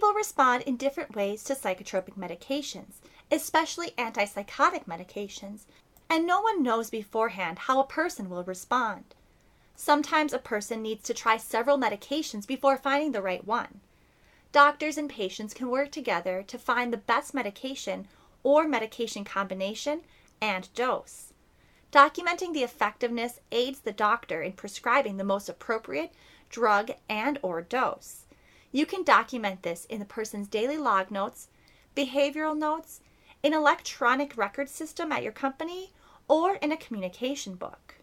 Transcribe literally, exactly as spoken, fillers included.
People respond in different ways to psychotropic medications, especially antipsychotic medications, and no one knows beforehand how a person will respond. Sometimes a person needs to try several medications before finding the right one. Doctors and patients can work together to find the best medication or medication combination and dose. Documenting the effectiveness aids the doctor in prescribing the most appropriate drug and or dose. You can document this in the person's daily log notes, behavioral notes, an electronic record system at your company, or in a communication book.